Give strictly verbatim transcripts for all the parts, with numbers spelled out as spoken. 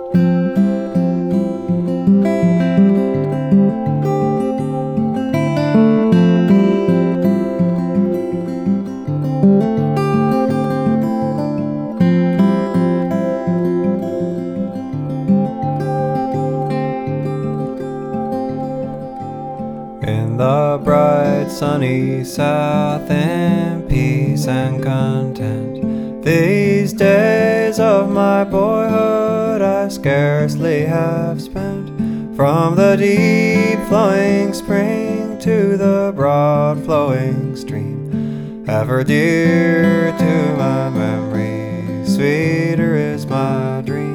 In the bright sunny south, in peace and content, these days of my boyhood I scarcely have spent. From the deep flowing spring to the broad flowing stream, ever dear to my memory, sweeter is my dream.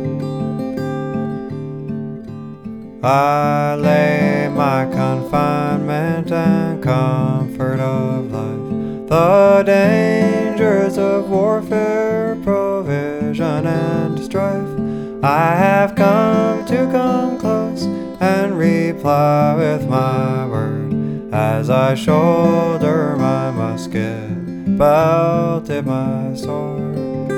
I lay my confinement and comfort of life, the dangers of warfare, provision and strife. I have come to come close and reply with my word, as I shoulder my musket, belted my sword.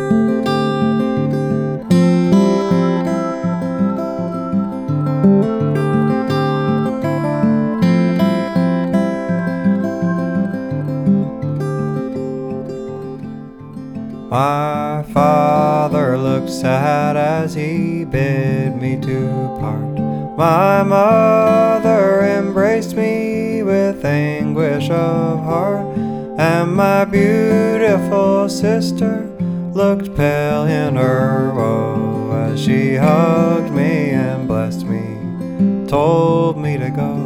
My father looked sad as he bid me to part. My mother embraced me with anguish of heart, and my beautiful sister looked pale in her woe as she hugged me and blessed me, told me to go.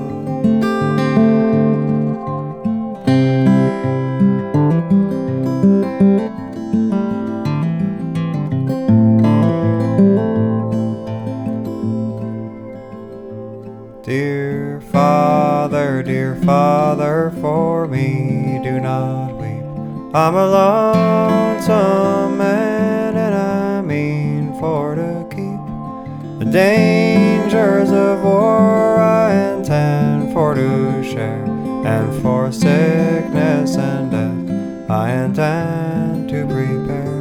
Dear Father, dear Father, for me do not weep. I'm a lonesome man, and I mean for to keep. The dangers of war I intend for to share, and for sickness and death I intend to prepare.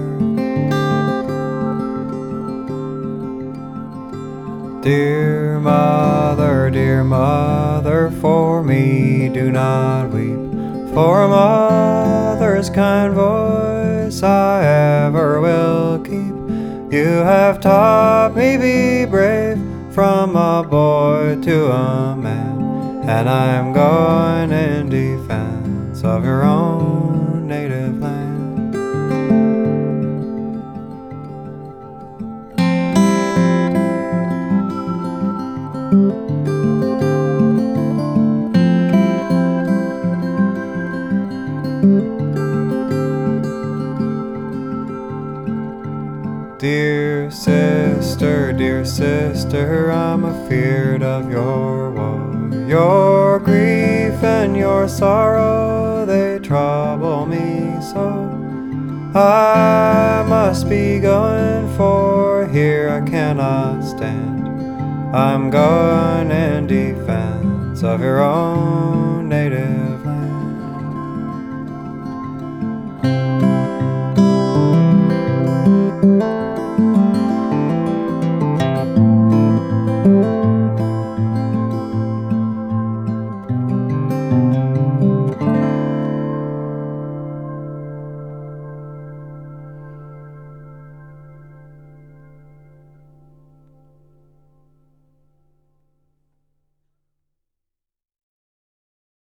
Dear mother, dear mother, for me do not weep. For a mother's kind voice I ever will keep. You have taught me be brave, from a boy to a man, and I am going in defense of your own native land. Dear sister, dear sister, I'm afeard of your woe. Your grief and your sorrow, they trouble me so. I must be going, for here I cannot stand. I'm going in defense of your own